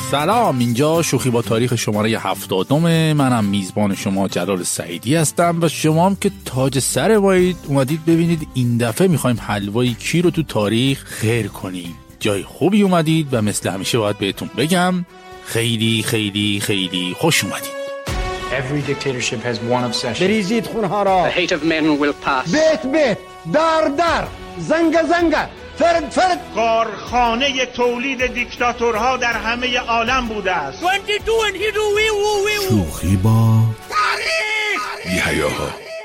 سلام، اینجا شوخی با تاریخ شماره 70. منم میزبان شما جلال سعیدی هستم و شما هم که تاج سر مایید اومدید ببینید این دفعه میخوایم حلوایی کی رو تو تاریخ خیر کنیم. جای خوبی اومدید و مثل همیشه باید بهتون بگم خیلی خیلی خیلی خوش اومدید. Every dictatorship has one obsession. بریزید خونها را. The hate of men will pass. بیت بیت، در در، زنگ زنگ، فرد فرد. کارخانه تولید دیکتاتورها در همه عالم بوده است. 22 and he do we. شوخی با تاریخ بی‌حیاها.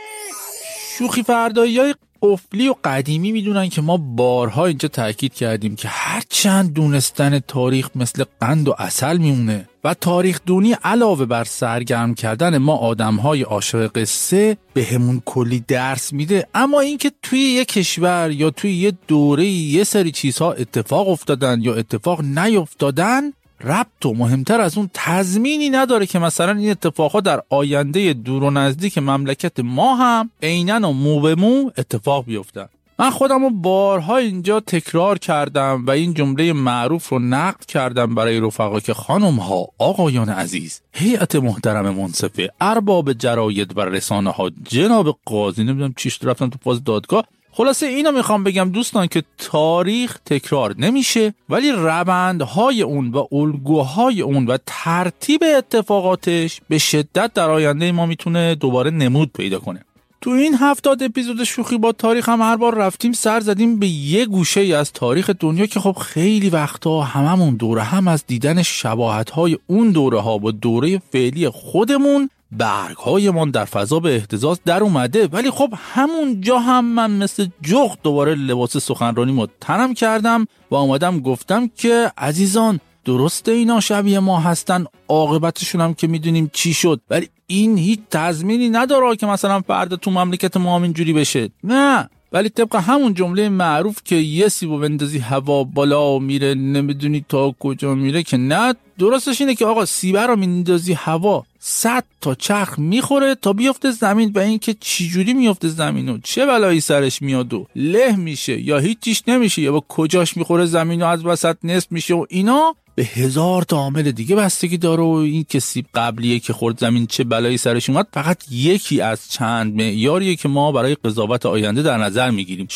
شوخی فردایی‌های قفلی و قدیمی میدونن که ما بارها اینجا تاکید کردیم که هر چند دونستن تاریخ مثل قند و عسل میمونه و تاریخ دونی علاوه بر سرگرم کردن ما آدمهای عاشق قصه به همون کلی درس میده، اما اینکه توی یه کشور یا توی یه دوره یه سری چیزها اتفاق افتادن یا اتفاق نیفتادن ربط و مهمتر از اون تضمینی نداره که مثلا این اتفاقها در آینده دور و نزدیک مملکت ما هم عیناً و مو به مو اتفاق بیفتن. من خودم رو بارها اینجا تکرار کردم و این جمله معروف رو نقد کردم برای رفقا که خانم ها، آقایان عزیز، هیئت محترم منصفه، ارباب جراید و رسانه ها، جناب قاضی، نمیدونم چیش رفتم تو فاز دادگاه. خلاصه اینو میخوام بگم دوستان که تاریخ تکرار نمیشه، ولی روندهای اون و الگوهای اون و ترتیب اتفاقاتش به شدت در آینده ما میتونه دوباره نمود پیدا کنه. تو این 70 اپیزود شوخی با تاریخ هم هر بار رفتیم سر زدیم به یه گوشه ای از تاریخ دنیا که خب خیلی وقتا هممون دوره هم از دیدن شباهت‌های اون دوره ها با دوره فعلی خودمون برگ‌هایمان در فضا به اهتزاز در اومده، ولی خب همون جا هم من مثل جغد دوباره لباس سخنرانیمو تنم کردم و اومدم گفتم که عزیزان درسته اینا شبیه ما هستن، عاقبتشون هم که میدونیم چی شد، ولی این هیچ تضمینی نداره که مثلا فردا تو مملکت ما هم اینجوری بشه. نه، ولی طبق همون جمله معروف که یه سیبو بندازی هوا بالا میره نمیدونی تا کجا میره، که نه، درستش اینه که آقا سیبه رو میندازی هوا 100 تا چرخ میخوره تا بیفته زمین و این که چی جوری میفته زمین و چه بلایی سرش میاد و له میشه یا هیچیش نمیشه یا با کجاش میخوره زمین و از وسط نصف میشه و اینا به 1000 تا عامل دیگه بستگی داره و این که سیب قبلیه که خورد زمین چه بلایی سرش اومد فقط یکی از چند معیاریه که ما برای قضاوت آینده در نظر میگیریم.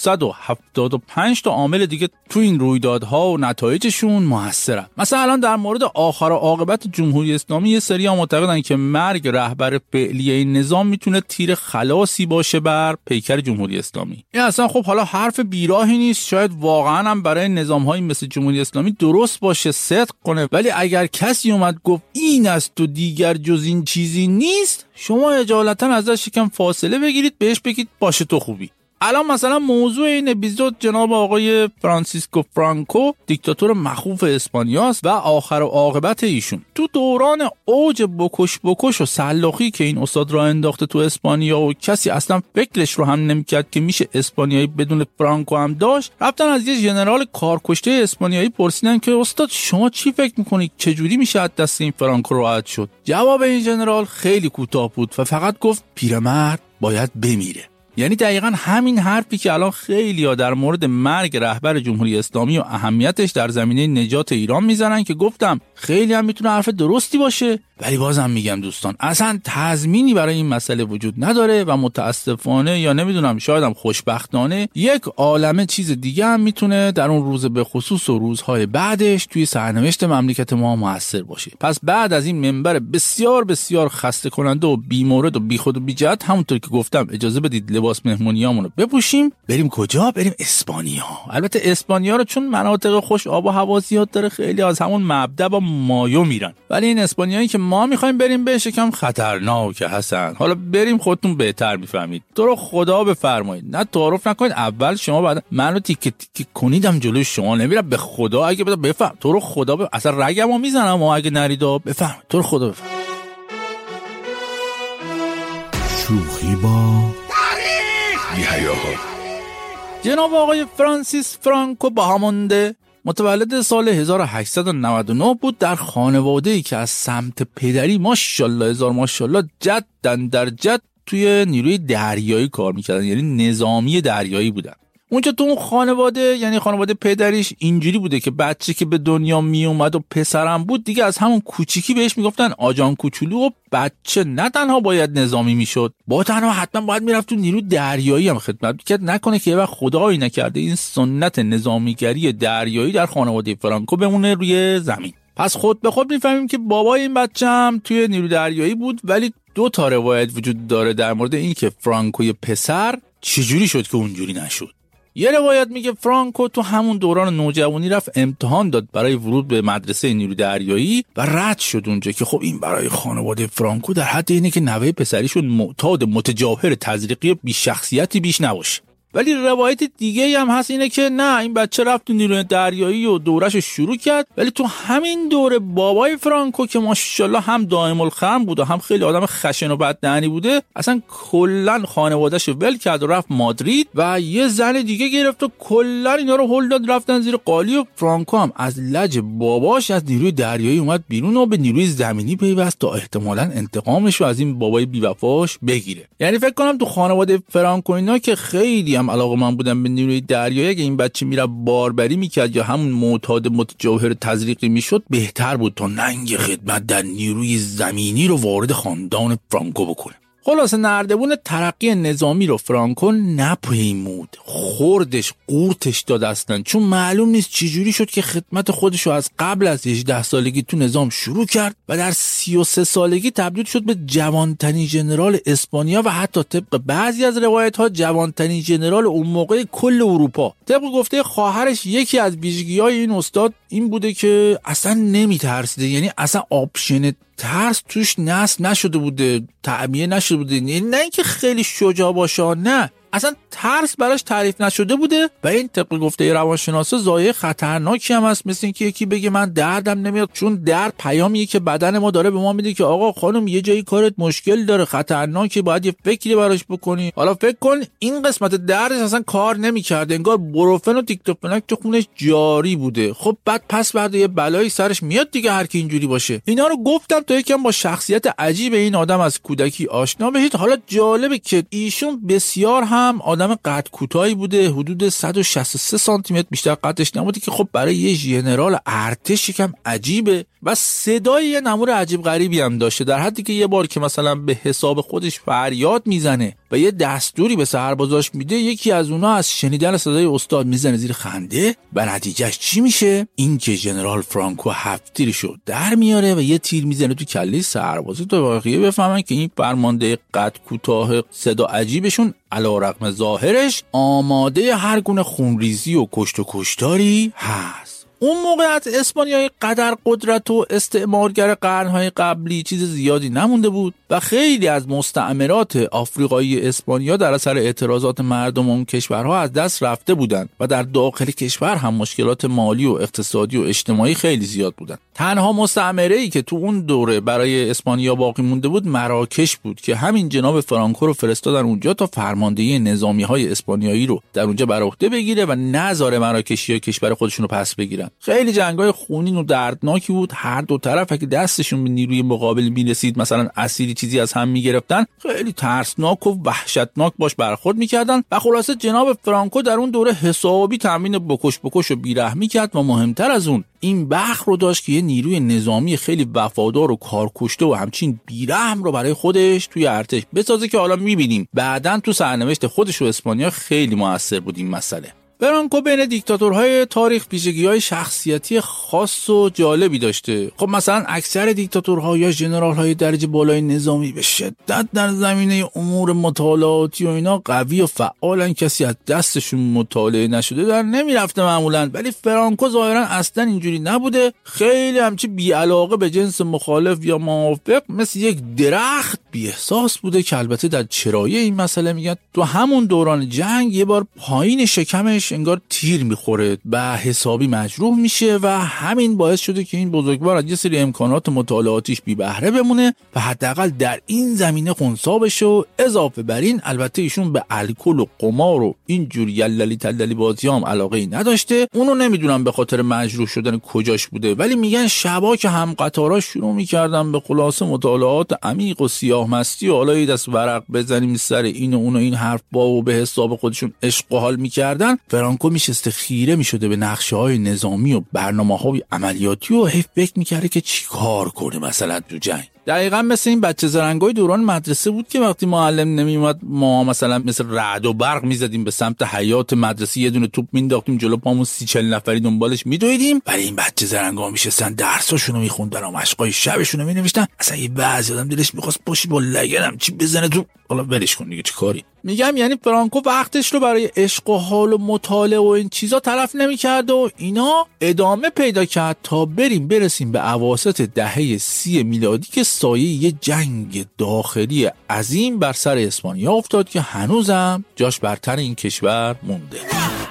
675 تا عامل دیگه تو این رویدادها و نتایجشون موثرن. مثلا الان در مورد آخر و عاقبت جمهوری اسلامی یه سری ها معتقدن که مرگ رهبر فعلی این نظام میتونه تیر خلاصی باشه بر پیکر جمهوری اسلامی. این اصلا خب حالا حرف بیراهی نیست، شاید واقعا هم برای نظام‌های مثل جمهوری اسلامی درست باشه، صدق کنه، ولی اگر کسی اومد گفت این است و دیگر جز این چیزی نیست، شما اجالتا ازش یکم فاصله بگیرید، بهش بگید باشه تو خوبی. الان مثلا موضوع این اپیزود جناب آقای فرانسیسکو فرانکو، دیکتاتور مخوف اسپانیاست و آخر و عاقبت ایشون. تو دوران اوج بکش و سلاخی که این استاد را انداخته تو اسپانیا و کسی اصلا فکرش رو هم نمیکرد که میشه اسپانیایی بدون فرانکو هم داشت، رفتن از یه ژنرال کارکشته اسپانیایی پرسیدن که استاد شما چی فکر میکنید چجوری میشه از دست این فرانکو راحت شد؟ جواب این ژنرال خیلی کوتاه بود و فقط گفت پیرمرد باید بمیره. یعنی دقیقاً همین حرفی که الان خیلی‌ها در مورد مرگ رهبر جمهوری اسلامی و اهمیتش در زمینه نجات ایران میزنن که گفتم خیلی هم میتونه حرف درستی باشه، ولی بازم میگم دوستان اصلا تضمینی برای این مسئله وجود نداره و متاسفانه یا نمیدونم شاید هم خوشبختانه یک عالمه چیز دیگه هم میتونه در اون روز به خصوص و روزهای بعدش توی سرنوشت مملکت ما موثر باشه. پس بعد از این منبر بسیار بسیار خسته کننده و بی‌مورد و بیخود و بی‌جهت، همونطور که گفتم اجازه بدید لباس مهمونیامون رو بپوشیم بریم کجا؟ بریم اسپانیا. البته اسپانیا رو چون مناطق خوش آب و هوا زیاد داره خیلی از همون مبدا با مایو میرن، ولی این اسپانیایی که ما میخوایم بریم بهش یکم خطرناکه حسن. حالا بریم خودتون بهتر میفهمید. تو رو خدا بفرمایید، نه تعارف نکنید اول شما بعد منو تیکه تیکه کنیدم جلوی شما نمیرم. به خدا اگه بفهم تو رو خدا اصلا رگمو میزنم و اگه نریدا بفهم تو رو خدا بفهم. شوخی با جناب آقای فرانسیس فرانکو باهامونده متولد سال 1899 بود. در خانواده‌ای که از سمت پدری ماشاءالله هزار ماشاءالله جدن در جد توی نیروی دریایی کار میکردن، یعنی نظامی دریایی بودن. اونجا تو اون خانواده، یعنی خانواده پدریش، اینجوری بوده که بچه که به دنیا می اومد و پسرم بود دیگه از همون کوچیکی بهش میگفتن آجان کوچولو و بچه نه تنها باید نظامی میشد، با تنها حتما باید میرفت تو نیرو دریایی هم خدمت میکرد، نکنه که یه وقت خدایی نکرده این سنت نظامیگری دریایی در خانواده فرانکو بمونه روی زمین. پس خود به خود میفهمیم که بابای این بچه هم توی نیرو دریایی بود، ولی 2 تا روایت وجود داره در مورد این که فرانکوی پسر چجوری شد که اونجوری نشد. یه روایت میگه فرانکو تو همون دوران نوجوانی رفت امتحان داد برای ورود به مدرسه نیرو دریایی و رد شد اونجا، که خب این برای خانواده فرانکو در حد اینه که نوه پسریشون معتاد متجاهر تزریقی بی شخصیتی بیش نباشه. ولی روایت دیگه هم هست اینه که نه، این بچه رفت تو نیروی دریایی و دورش شروع کرد، ولی تو همین دوره بابای فرانکو که ماشاءالله هم دائم الخرم بود و هم خیلی آدم خشن و بددهنی بوده، اصلا کلا خانواده‌شو ول کرد و رفت مادرید و یه زن دیگه گرفت و کلا اینا رو هل داد رفتن زیر قالی. و فرانکو هم از لج باباش از نیروی دریایی اومد بیرون و به نیروی زمینی پیوست تا احتمالاً انتقامش رو از این بابای بی‌وفاش بگیره. یعنی فکر کنم تو خانواده فرانکو اینا که خیلی هم علاقه‌مند بودن به نیروی دریایی، اگه این بچه میره باربری میکرد یا همون معتاد متجاهر تزریقی میشد بهتر بود تا ننگ خدمت در نیروی زمینی رو وارد خاندان فرانکو بکنه. خلاصه نردبون ترقی نظامی رو فرانکو نپیمود، خوردش قورتش داد اصلا، چون معلوم نیست چجوری شد که خدمت خودشو از قبل از 18 سالگی تو نظام شروع کرد و در 33 سالگی تبدیل شد به جوانترین ژنرال اسپانیا و حتی طبق بعضی از روایت‌ها جوانترین ژنرال اون موقع کل اروپا. طبق گفته خواهرش یکی از ویژگی‌های این استاد این بوده که اصلا نمی‌ترسیده، یعنی اصلا آپشن ترس توش نصب نشده بوده، تعبیه نشده بوده، نه اینکه خیلی شجاع باشه، نه اصلا ترس براش تعریف نشده بوده و این طبق گفته روانشناسا ضایعه خطرناکی هم هست، مثل اینکه یکی بگه من دردم نمیاد، چون درد پیامیه که بدن ما داره به ما میده که آقا خانم یه جایی کارت مشکل داره، خطرناکه، باید یه فکری براش بکنی. حالا فکر کن این قسمت دردش اصلا کار نمیکرده، انگار بروفن و دیکتوفناک تو خونش جاری بوده. خب بعد پس بعد یه بلایی سرش میاد دیگه، هر کی اینجوری باشه. اینا رو گفتم تا یکم با شخصیت عجیب این آدم از کودکی آشنا بشید. حالا جالبه که ایشون بسیار هم آدم قد کوتاهی بوده، حدود 163 سانتی متر بیشتر قدش نبوده، که خب برای یه ژنرال ارتش یکم عجیبه و صدای یه نمور عجیب غریبی هم داشته، در حدی که یه بار که مثلا به حساب خودش فریاد میزنه و یه دستوری به سربازاش میده، یکی از اونها از شنیدن صدای استاد میزنه زیر خنده و نتیجهش چی میشه؟ این که ژنرال فرانکو 7 تیرشو در میاره و یه تیر میزنه تو کله سربازا تا واقعی بفهمن که این فرمانده قد کوتاه صدا عجیبشون علیرغم ظاهرش آماده هر گونه خونریزی و کشت و کشتاری هست. اون موقع از اسپانیای قدر قدرت و استعمارگر قرنهای قبلی چیز زیادی نمونده بود و خیلی از مستعمرات آفریقایی اسپانیا در اثر اعتراضات مردم اون کشورها از دست رفته بودند و در داخل کشور هم مشکلات مالی و اقتصادی و اجتماعی خیلی زیاد بودند. تنها مستعمره‌ای که تو اون دوره برای اسپانیا باقی مونده بود مراکش بود که همین جناب فرانکو رو فرستادن اونجا تا فرماندهی نظامی‌های اسپانیایی رو در اونجا بر عهده بگیره و نذاره مراکشی‌ها کشور خودشون رو پس بگیرن. خیلی جنگ‌های خونین و دردناکی بود، هر دو طرف اگه دستشون به نیروی مقابل میرسید، مثلا اسیری چیزی از هم میگرفتن، خیلی ترسناک و وحشتناک باش برخورد میکردن و خلاصه جناب فرانکو در اون دوره حسابی تامین بکش و بیرحمی کرد و مهمتر از اون این بخت رو داشت که یه نیروی نظامی خیلی وفادار و کارکشته و همچین بیرحم رو برای خودش توی ارتش بسازه که حالا میبینیم بعداً تو سرنوشت خودش و اسپانیا خیلی موثر بود این مسئله. فرانکو بین دیکتاتورهای تاریخ ویژگی‌های شخصیتی خاص و جالبی داشته. خب مثلا اکثر دیکتاتورها یا ژنرال‌های درجه بالای نظامی به شدت در زمینه امور مطالعاتی و اینا قوی و فعالن، کسی از دستشون مطالعه نشده در نمیرفته معمولاً، ولی فرانکو ظاهراً اصلا اینجوری نبوده، خیلی همچی بی‌علاقه به جنس مخالف یا موافق، مثل یک درخت بی احساس بوده که البته در چرایه این مسئله میگن تو همون دوران جنگ یه بار پایین شکمش بهش انگار تیر میخوره و حسابی مجروح میشه و همین باعث شده که این بزرگوار از یه سری امکانات مطالعاتیش بی بهره بمونه و حداقل در این زمینه خنثی بشه و اضافه بر این البته ایشون به الکل و قمار و این جور یللی تللی بازی هم علاقه ای نداشته. اونو نمیدونم به خاطر مجروح شدن کجاش بوده، ولی میگن شبا که هم قطارا شروع میکردن به خلاصه مطالعات عمیق و سیاه مستی و حالا یه دست ورق بزنیم سر این و اون و این حرف با و به حساب خودشون عشق و حال میکردن، فرانکو میشسته خیره میشده به نقشه‌های نظامی و برنامه‌های عملیاتی و هی فکر میکرده که چیکار کنه مثلا تو جنگ. دقیقاً مثل این بچه زرنگای دوران مدرسه بود که وقتی معلم نمیومد ما مثلا مثل رعد و برق میزدیم به سمت حیاط مدرسه، یه دونه توپ مینداختیم جلو پامون 30-40 نفری دنبالش میدویدیم، ولی این بچه زرنگا میشستن درساشونو میخوندن و مشقای شبشونو مینوشتن. اصلا یه بعضی آدم دلش میخواست پاشی با لگنم چی بزنه تو، حالا ولش کن دیگه چه کاری. میگم یعنی فرانکو وقتش رو برای عشق و حال و مطالعه و این چیزا تلف نمی‌کرد و اینا ادامه پیدا کرد تا برسیم به اواسط دهه 30 میلادی که سایه یه جنگ داخلی عظیم بر سر اسپانیا افتاد که هنوزم جاش بر تن این کشور مونده.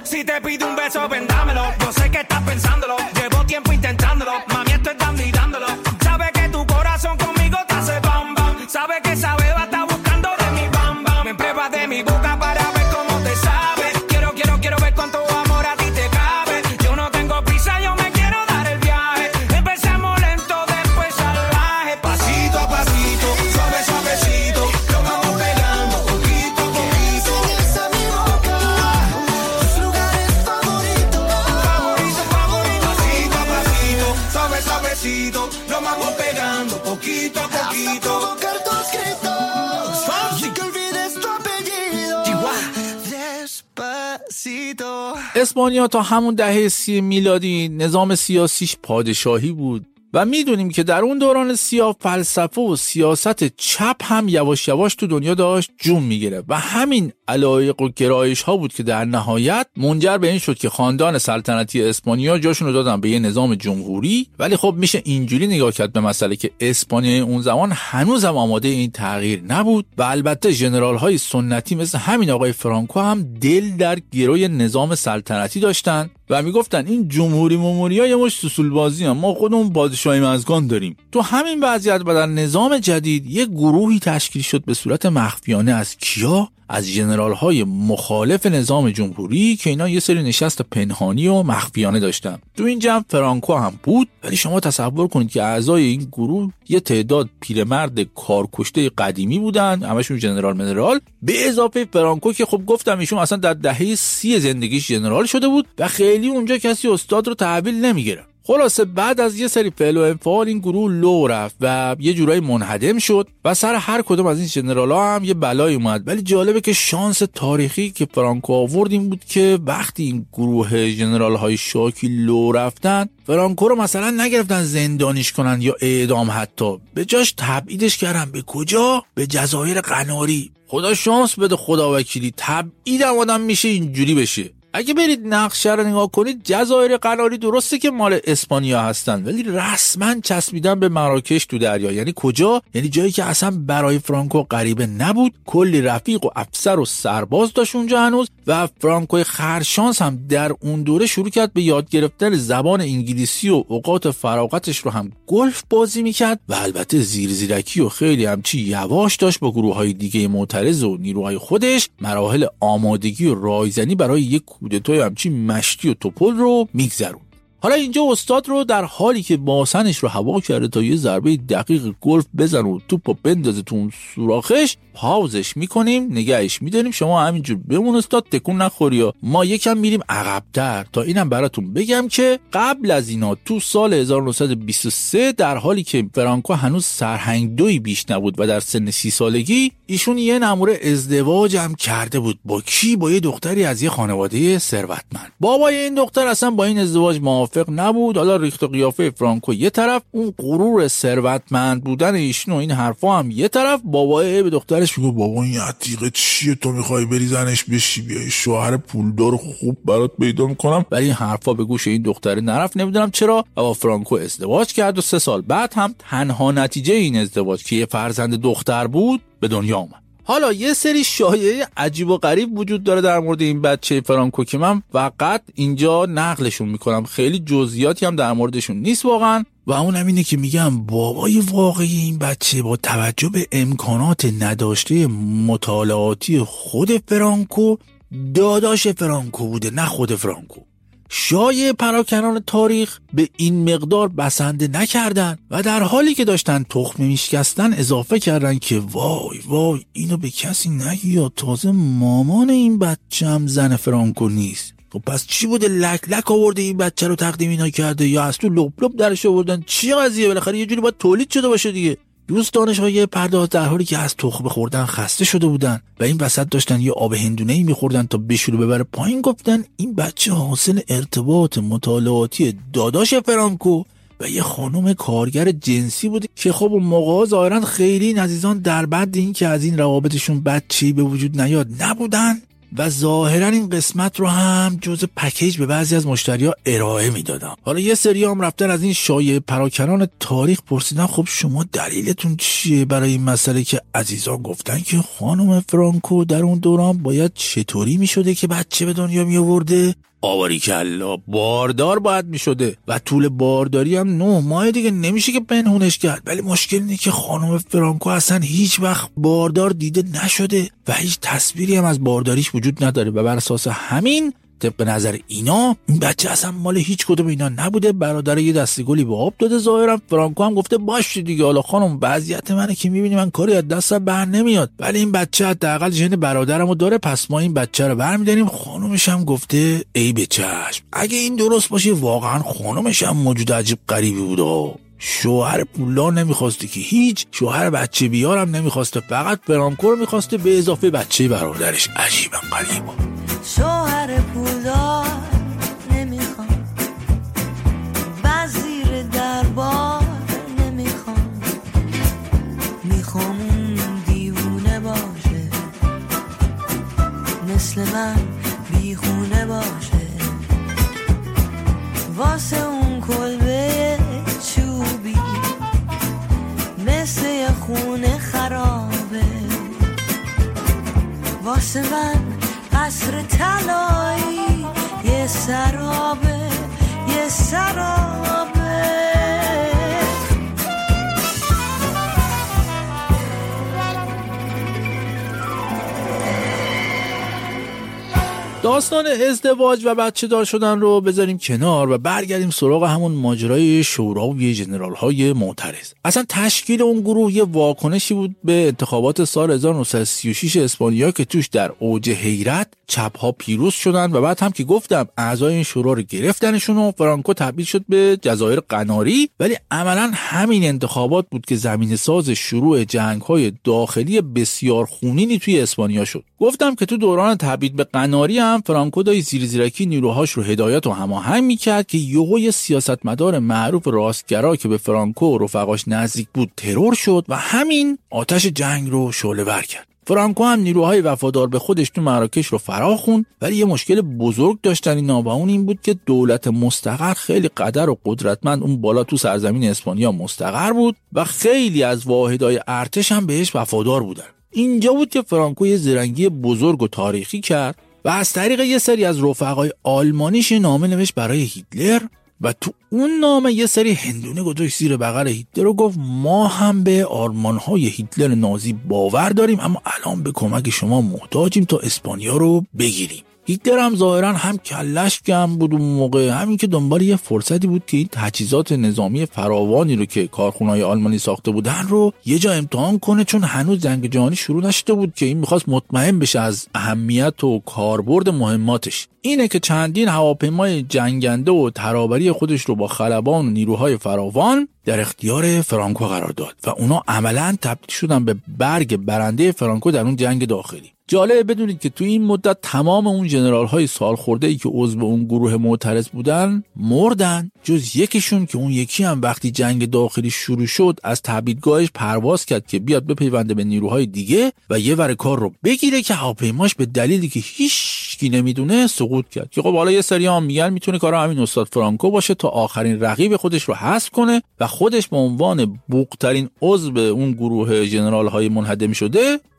اسپانیا تا همون دهه 30 میلادی نظام سیاسیش پادشاهی بود و میدونیم که در اون دوران سیاه فلسفه و سیاست چپ هم یواش یواش تو دنیا داشت جون میگیره و همین علایق و گرایش ها بود که در نهایت منجر به این شد که خاندان سلطنتی اسپانیا جاشون رو دادن به یه نظام جمهوری. ولی خب میشه اینجوری نگاه کرد به مسئله که اسپانیا اون زمان هنوزم آماده این تغییر نبود و البته ژنرال های سنتی مثل همین آقای فرانکو هم دل در گروی نظام سلطنتی داشتن و میگفتن این جمهوری یه مش سوسول بازی هم، ما خودمون پادشاهی مزگان داریم. تو همین وضعیت و در نظام جدید یه گروهی تشکیل شد به صورت مخفیانه از کیا؟ از ژنرال های مخالف نظام جمهوری که اینا یه سری نشست پنهانی و مخفیانه داشتن. تو این جمع فرانکو هم بود، ولی شما تصور کنید که اعضای این گروه یه تعداد پیرمرد کارکشته قدیمی بودن، همشون ژنرال به اضافه فرانکو که خب گفتم ایشون اصلا در دهه 30 زندگیش ژنرال شده بود و خیلی اونجا کسی استاد رو تحویل نمیگیره. خلاصه بعد از یه سری فعل و انفعال این گروه لو رفت و یه جورایی منهدم شد و سر هر کدوم از این ژنرال‌ها هم یه بلایی اومد. ولی جالبه که شانس تاریخی که فرانکو آورد این بود که وقتی این گروه ژنرال‌های شاکی لو رفتن، فرانکو رو مثلا نگرفتن زندانیش کنن یا اعدام، حتی به جاش تبعیدش کردن. به کجا؟ به جزایر قناری. خدا شانس بده خدا وکیلی، تبعیدم آدم میشه اینجوری بشه. اگه برید نقشه رو نگاه کنید جزایر قناری درسته که مال اسپانیا هستن ولی رسما چسبیدن به مراکش تو دریا. یعنی کجا؟ یعنی جایی که اصلا برای فرانکو غریبه نبود. کلی رفیق و افسر و سرباز داشت اونجا هنوز و فرانکوی خرشانس هم در اون دوره شروع کرد به یاد گرفتن زبان انگلیسی و اوقات فراغتش رو هم گلف بازی میکرد و البته زیرکی و خیلی همچی یواش داشت با گروه‌های دیگه معترض و نیروهای خودش مراحل آمادگی و رایزنی برای یک کودتای همچی مشتی و توپل رو میگذرون. حالا اینجا استاد رو در حالی که باسنش رو هوا کرده تا یه ضربه دقیق گلف بزن و توپو بندازه تو اون سوراخش، پاوزش میکنیم، نگهش میداریم. شما همینجور بمون استاد، تکون نخوری ها. ما یکم میریم عقب‌تر تا اینم براتون بگم که قبل از اینا تو سال 1923 در حالی که فرانکو هنوز سرهنگدویی بیش نبود و در سن 30 سالگی ایشون یه نموره ازدواج هم کرده بود. با کی؟ با یه دختری از یه خانواده ثروتمند. بابای این دختر اصلا با این ازدواج موافق نبود. حالا ریخت و قیافه فرانکو یه طرف، اون غرور ثروتمند بودن ایشون و این حرفا هم یه طرف. بابای به دخترش میگه بابا این عتیقه چیه، تو میخوای بری زنش بشی، بیای شوهر پولدار خوب برات پیدا میکنم. ولی این حرفا به گوش این دختره نرفت، نمیدونم چرا. با فرانکو ازدواج کرد و 3 سال بعد هم تنها نتیجه این ازدواج که یه فرزند دختر بود به دنیا اومد. حالا یه سری شایعه عجیب و غریب وجود داره در مورد این بچه فرانکو که من فقط اینجا نقلشون میکنم، خیلی جزئیاتی هم در موردشون نیست واقعا. و اونم اینه که میگم بابای واقعی این بچه با توجه به امکانات نداشته مطالعاتی خود فرانکو داداش فرانکو بوده، نه خود فرانکو. شایعه پراکنان تاریخ به این مقدار بسنده نکردن و در حالی که داشتن تخم میشکستن اضافه کردن که وای وای اینو به کسی نگی یا تازه مامان این بچه هم زن فرانکو نیست. خب پس چی بوده؟ لک لک آورده این بچه رو تقدیم اینا کرده یا از تو لپ لپ درش آوردن؟ چی قضیه؟ بالاخره یه جوری باید تولید شده باشه دیگه. دوست دانش‌های پرداز در حالی که از تخم خوردن خسته شده بودن و این وسط داشتن یه آب هندونه‌ای می‌خوردن تا بشوره ببره پایین، گفتن این بچه حاصل ارتباط مطالعاتی داداش فرانکو و یه خانم کارگر جنسی بوده که خب اون موقع ظاهراً خیلی این عزیزان در بعد این که از این روابطشون بچه‌ای به وجود نیاد نبودن و ظاهرا این قسمت رو هم جز پکیج به بعضی از مشتری‌ها ارائه میدادن. حالا یه سری هم رفتن از این شایعه پراکنان تاریخ پرسیدن خب شما دلیلتون چیه برای این مسئله که عزیزان گفتن که خانم فرانکو در اون دوران باید چطوری میشده که بچه به دنیا می آورده؟ آباریکلا، باردار باید می شده و طول بارداری هم 9 ماه دیگه نمیشه که پنهونش کرد. ولی مشکل اینه که خانم فرانکو اصلا هیچ وقت باردار دیده نشده و هیچ تصویری هم از بارداریش وجود نداره و بر اساس همین طبق نظر اینا این بچه اصلا مال هیچ کدوم اینا نبوده. برادر یه دسته گلی به آب داده ظاهرا. فرانکو هم گفته باشه دیگه، حالا خانم وضعیت منه که میبینی من کاری از دستم بر نمیاد، ولی این بچه حداقل ژن برادرمو داره، پس ما این بچه رو برمیداریم. خانومش هم گفته ای به چشم، اگه این درست باشه واقعا خانومش هم موجود عجیب غریبی بوده. شوهر پولدار نمیخواسته که هیچ، شوهر بچه بیارم نمیخواسته، فقط فرانکو رو میخواسته به اضافه بچه برادرش. عجیبا غریبا. شوهر پولدار نمیخوام، وزیر دربار نمیخوام، میخوام اون دیوونه باشه مثل من بیخونه باشه، واسه اون کلبه چوبی مثل یه خونه خرابه، واسه من قصر طلایی یه سرابه یه سرابه. داستان ازدواج و بچه دار شدن رو بذاریم کنار و برگردیم سراغ همون ماجرای شوراوی ژنرال های معترض. اصلا تشکیل اون گروه یه واکنشی بود به انتخابات سال 1936 اسپانیا که توش در اوج حیرت چپ ها پیروز شدن و بعد هم که گفتم اعضای این شورا رو گرفتنشون و فرانکو تبدیل شد به جزایر قناری. ولی عملا همین انتخابات بود که زمینه ساز شروع جنگ های داخلی بسیار خونینی توی اسپانیا شد. گفتم که تو دوران تبعید به قناری هم فرانکو دای زیرزیرکی نیروهاش رو هدایت و هماهنگ میکرد که یهو سیاستمدار معروف راستگرا که به فرانکو و رفقاش نزدیک بود ترور شد و همین آتش جنگ رو شعله‌ور کرد. فرانکو هم نیروهای وفادار به خودش تو مراکش رو فرا خوند، ولی یه مشکل بزرگ داشتن اینا و اون این بود که دولت مستقر خیلی قدر و قدرتمند اون بالا تو سرزمین اسپانیا مستقر بود و خیلی از واحدهای ارتش هم بهش وفادار بودن. اینجا بود که فرانکو یه زرنگی بزرگ و تاریخی کرد و از طریق یه سری از رفقای آلمانیش نامه نوشت برای هیتلر و تو اون نامه یه سری هندونه گذاشت زیر بغل هیتلر و گفت ما هم به آرمانهای هیتلر نازی باور داریم، اما الان به کمک شما محتاجیم تا اسپانیا رو بگیریم. هیتلر هم ظاهرا هم کلش گرم بود اون موقع، همین که دنبال یه فرصتی بود که این تجهیزات نظامی فراوانی رو که کارخونه‌های آلمانی ساخته بودن رو یه جا امتحان کنه، چون هنوز جنگ جهانی شروع نشده بود که این می‌خواست مطمئن بشه از اهمیت و کاربرد مهماتش. اینه که چندین هواپیمای جنگنده و ترابری خودش رو با خلبان و نیروهای فراوان در اختیار فرانکو قرار داد و اونا عملاً تبدیل شدن به برگ برنده فرانکو در اون جنگ داخلی. جالبه بدونید که تو این مدت تمام اون ژنرال‌های سالخورده‌ای که عضو اون گروه معترض بودن مردن، جز یکیشون که اون یکی هم وقتی جنگ داخلی شروع شد از تبعیدگاهش پرواز کرد که بیاد بپیونده به نیروهای دیگه و یه ور کار رو بگیره که هواپیماش به دلیلی که هیچکی نمیدونه سقوط کرد. که خب حالا یه سری هم میگن میتونه کار همین استاد فرانکو باشه تا آخرین رقیب خودش رو حذف کنه و خودش به عنوان بوق‌ترین عضو اون گروه ژنرال‌های منهدم شده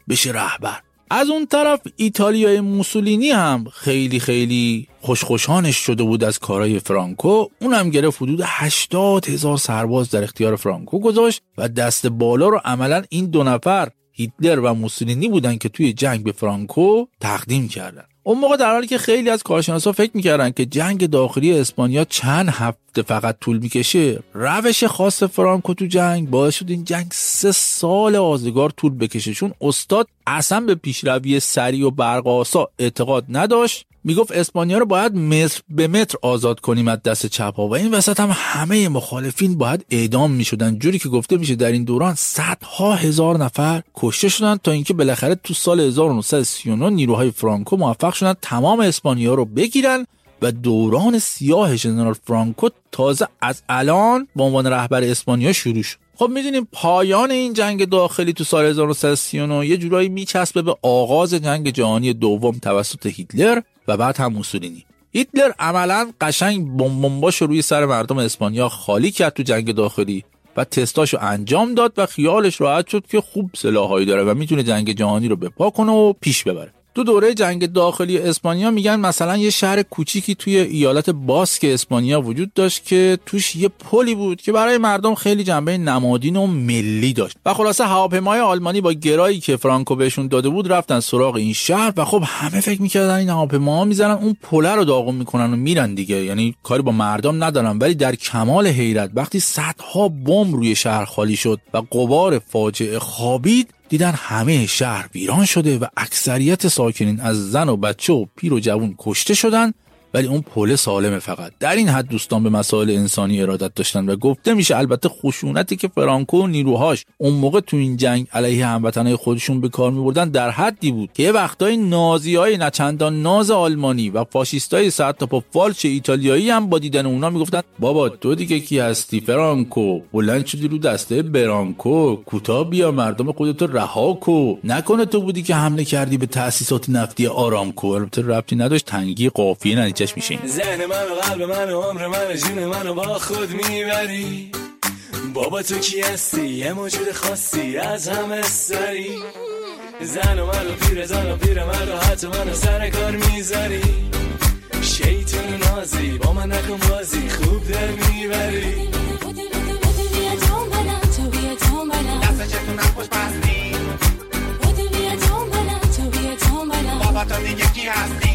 بشه رهبر. از اون طرف ایتالیای موسولینی هم خیلی خیلی خوشخوشانش شده بود از کارهای فرانکو. اونم گرفت حدود 80,000 سرباز در اختیار فرانکو گذاشت و دست بالا رو عملاً این دو نفر هیتلر و موسولینی بودن که توی جنگ به فرانکو تقدیم کردن. اون موقع در حالی که خیلی از کارشناسا فکر می‌کردن که جنگ داخلی اسپانیا چند هفته فقط طول می‌کشه، روش خاص فرانکو تو جنگ باعث شد این جنگ 3 سال آزگار طول بکشه. چون استاد اصلا به پیشروی سریع و برق‌آسا اعتقاد نداشت. میگفت اسپانیا رو باید متر به متر آزاد کنیم از دست چپ‌ها و این وسط هم همه مخالفین باید اعدام میشدن. جوری که گفته میشه در این دوران صدها هزار نفر کشته شدن تا اینکه بالاخره تو سال 1939 نیروهای فرانکو موفق شدن تمام اسپانیا رو بگیرن و دوران سیاه ژنرال فرانکو تازه از الان به عنوان رهبر اسپانیا شروع شد. خب میدونیم پایان این جنگ داخلی تو سال 1939 یه جورایی میچسبه به آغاز جنگ جهانی دوم توسط هیتلر و بعد هم موسولینی. هیتلر عملاً قشنگ بمباشو روی سر مردم اسپانیا خالی کرد تو جنگ داخلی و تستاشو انجام داد و خیالش راحت شد که خوب سلاحایی داره و میتونه جنگ جهانی رو بپا کنه و پیش ببره. تو دوره جنگ داخلی اسپانیا میگن مثلا یه شهر کوچیکی توی ایالت باسک اسپانیا وجود داشت که توش یه پلی بود که برای مردم خیلی جنبه نمادین و ملی داشت و خلاصه هواپیمای آلمانی با گرایی که فرانکو بهشون داده بود رفتن سراغ این شهر و خب همه فکر میکردن این هواپیماها میزنن اون پله رو داغون میکنن و میرن دیگه، یعنی کاری با مردم ندارن. ولی در کمال حیرت وقتی صدها بمب روی شهر خالی شد و غبار فاجعه خوابید، دیدن همه شهر ویران شده و اکثریت ساکنین از زن و بچه و پیر و جوون کشته شدن، ولی اون پل سالمه. فقط در این حد دوستان به مسائل انسانی ارادت داشتن و گفته میشه البته خشونتی که فرانکو و نیروهاش اون موقع تو این جنگ علیه هموطنای خودشون به کار میبردن در حدی بود که یه وقتای نازیای نچندان ناز آلمانی و فاشیستای صد تا پا فالچ ایتالیایی هم با دیدن اونا میگفتن بابا تو دیگه کی هستی فرانکو؟ بلند شدی رو دسته برانکو، کوتاه بیا مردم خودتو رها کو، نکنه تو بودی که حمله کردی به تأسیسات نفتی آرامکو. البته ربطی نداشت، تنگی قافیه میشین. ذهن من و قلب من و عمر من و جون من و با خود میبری. بابا تو کی هستی؟ یه موجود خاصی از همه سری. زن و من و پیر زن و پیر من و حتی من و سر کار میذاری. شیطون نازی با من نکن بازی خوب در میبری. دست چتون نخوش پستی. بابا تو دیگه کی هستی؟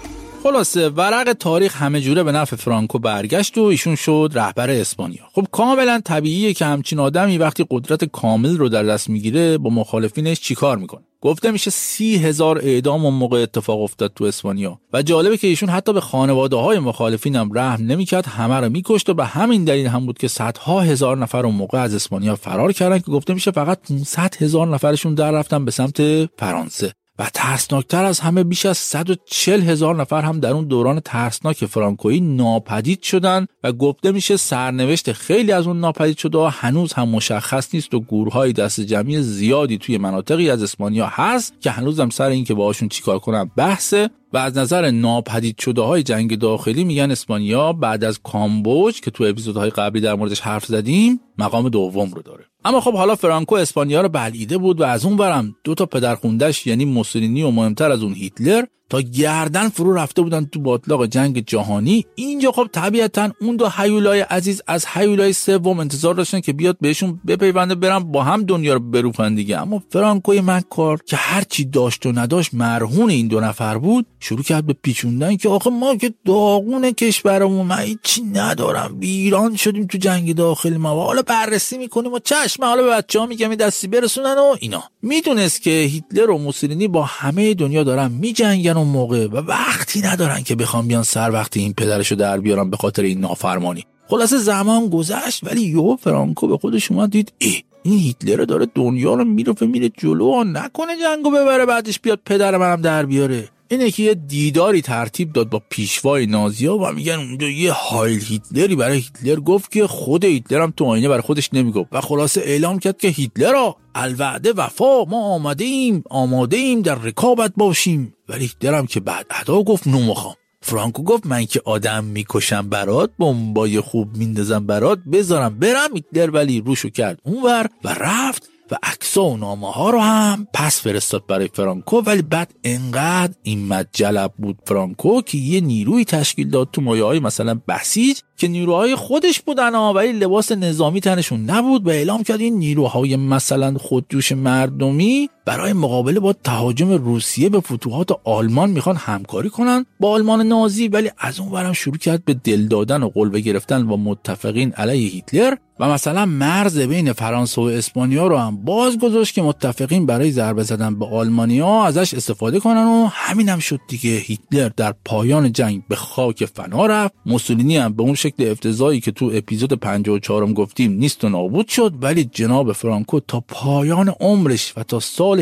خلاصه ورق تاریخ همه جوره به نفع فرانکو برگشت و ایشون شد رهبر اسپانیا. خب کاملا طبیعیه که همچین آدمی وقتی قدرت کامل رو در دست میگیره با مخالفینش چیکار میکنه. گفته میشه 30,000 اعدام اون موقع اتفاق افتاد تو اسپانیا و جالبه که ایشون حتی به خانواده‌های مخالفین هم رحم نمیکرد، همه رو میکشت و به همین دلیل هم بود که صدها هزار نفر اون موقع از اسپانیا فرار کردن که گفته میشه فقط 500,000 نفرشون در رفتن به سمت فرانسه. و ترسناکتر از همه بیش از 140,000 نفر هم در اون دوران ترسناک فرانکویی ناپدید شدن و گفته میشه سرنوشت خیلی از اون ناپدید شده ها هنوز هم مشخص نیست و گروه‌های دست جمعی زیادی توی مناطقی از اسپانیا هست که هنوز هم سر این که باهاشون چیکار کنن بحثه. و از نظر ناپدید شده های جنگ داخلی میگن اسپانیا بعد از کامبوج که تو اپیزودهای قبلی در موردش حرف زدیم مقام دوم رو داره. اما خب حالا فرانکو اسپانیا رو بلعیده بود و از اون برم 2 تا پدرخونده‌اش یعنی موسولینی و مهمتر از اون هیتلر تا گردن فرو رفته بودن تو باطلاق جنگ جهانی. اینجا خب طبیعتاً اون 2 هیولای عزیز از هیولای سوم انتظار داشتن که بیاد بهشون بپیونده برن با هم دنیا رو بروفن دیگه. اما فرانکوی مکار که هر چی داشت و نداشت مرهون این 2 نفر بود شروع کرد به پیچوندن که آخه ما که داغون کشورمون، من هیچی ندارم، ویران شدیم تو جنگ داخلی، ما حالا بررسی میکنیم و چشم حالا به بچه‌ها میگم دستی برسونن و اینا. میدونست که هیتلر و موسولینی با همه دنیا دارن میجنگن اون موقع و وقتی ندارن که بخوام بیان سر وقتی این پدرشو در بیارن به خاطر این نافرمانی. خلاصه زمان گذشت ولی یهو فرانکو به خودش اومد دید این هیتلر داره دنیا رو میره جلو، نکنه جنگو ببره بعدش بیاد پدر منم در بیاره. اینه که یه دیداری ترتیب داد با پیشوای نازی‌ها و میگن اونجا یه هایل هیتلری برای هیتلر گفت که خود هیتلر هم تو آینه برای خودش نمیگفت و خلاصه اعلام کرد که هیتلر الوعده وفا، ما آماده ایم در رکابت باشیم. ولی هیتلر هم که بعد ادا گفت نمیخوام. فرانکو گفت من که آدم میکشم برات، بمبای خوب میندازم برات، بذارم برم. هیتلر ولی روشو کرد اونور و رفت و عکس‌ها و نامه‌ها رو هم پس فرستاد برای فرانکو. ولی بعد انقدر این مجلب بود فرانکو که یه نیروی تشکیل داد تو مایه‌های مثلا بسیج که نیروهای خودش بودن ولی لباس نظامی تنشون نبود و اعلام کرد این نیروهای مثلا خودجوش مردمی برای مقابله با تهاجم روسیه به فتوحات آلمان میخوان همکاری کنن با آلمان نازی. ولی از اون برم شروع کرد به دل دادن و قلبه گرفتن با متفقین علیه هیتلر و مثلا مرز بین فرانسه و اسپانیا رو هم باز گذاشت که متفقین برای ضربه زدن به آلمانیا ازش استفاده کنن و همین هم شد دیگه. هیتلر در پایان جنگ به خاک فنا رفت. موسولینی هم به اون شکل افتضاحی که تو اپیزود 54 گفتیم نیست و نابود شد. ولی جناب فرانکو تا پایان عمرش و تا سال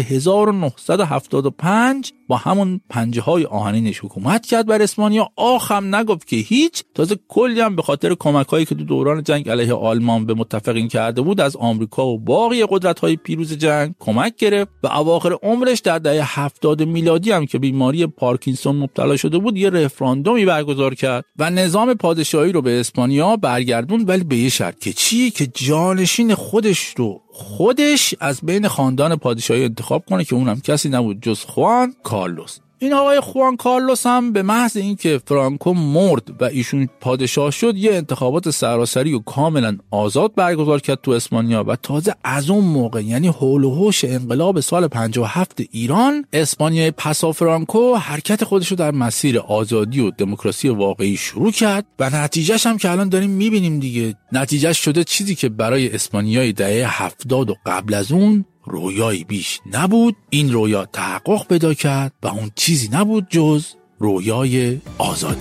1975 با همون پنجه‌های آهنینش حکومت کرد بر اسپانیا. آخم نگفت که هیچ، تازه کلی هم به خاطر کمک‌هایی که تو دوران جنگ علیه آلمان به متفقین کرده بود از آمریکا و باقی قدرت‌های پیروز جنگ کمک گرفت و اواخر عمرش در دهه 70 میلادی هم که بیماری پارکینسون مبتلا شده بود یه رفراندومی برگزار کرد و نظام پادشاهی رو به اسپانیا برگردوند، ولی به یه شرط که چی؟ که جانشین خودش از بین خاندان پادشاهی انتخاب کنه که اونم کسی نبود جز خوان کارلوس. این آقای خوان کارلوس هم به محض اینکه فرانکو مرد و ایشون پادشاه شد یه انتخابات سراسری و کاملا آزاد برگزار کرد تو اسپانیا و تازه از اون موقع یعنی حول و حوش انقلاب سال 57 ایران، اسپانیای پسا فرانکو حرکت خودش رو در مسیر آزادی و دموکراسی واقعی شروع کرد و نتیجهش هم که الان داریم میبینیم دیگه. نتیجهش شده چیزی که برای اسپانیای دهه 70 و قبل از اون رویایی بیش نبود. این رویا تحقق پیدا کرد و اون چیزی نبود جز رویای آزادی.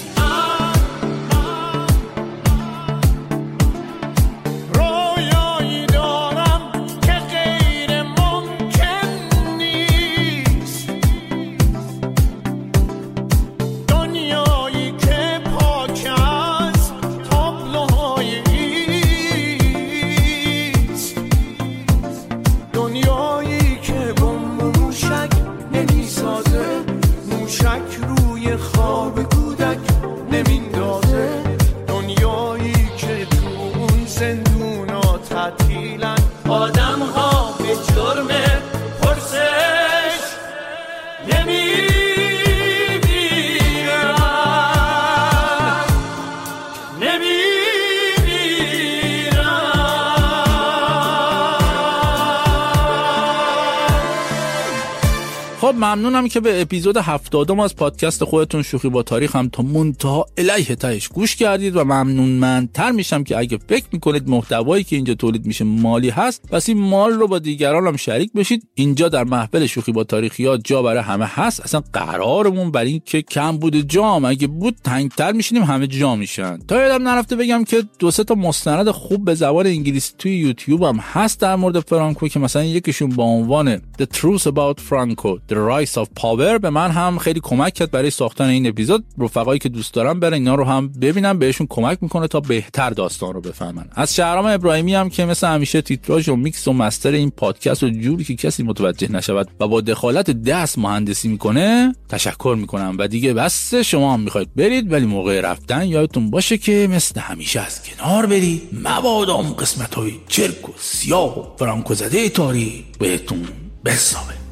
خب ممنونم که به اپیزود 70 از پادکست خودتون شوخی با تاریخ هم تا منتها الیه تهش گوش کردید و ممنونمندتر میشم که اگه فکر میکنید محتوایی که اینجا تولید میشه مالی هست پس این مال رو با دیگران هم شریک بشید. اینجا در محفل شوخی با تاریخیات جا برای همه هست. اصلا قرارمون بر این که کم بود جام، اگه بود تنگتر میشینیم همه جا میشن. تا یادم نرفته بگم که 2-3 تا مستند خوب به زبان انگلیسی توی یوتیوب هم هست در مورد فرانکو که مثلا یکیشون با عنوان The Truth About Franco The Rise of Power به من هم خیلی کمک کرد برای ساختن این اپیزود. رفقایی که دوست دارم برن اینا رو هم ببینن، بهشون کمک میکنه تا بهتر داستان رو بفهمن. از شهرام ابراهیمی هم که مثل همیشه تیتراژ و میکس و مستر این پادکست و جوری که کسی متوجه نشود و با دخالت دست مهندسی میکنه تشکر میکنم. و دیگه بس شما هم میخواید برید ولی موقع رفتن یادتون باشه که مثل همیشه از کنار برید، مبادا اون قسمت‌های چرک و سیاه و فرانکو زده تاریخ بهتون بسابه.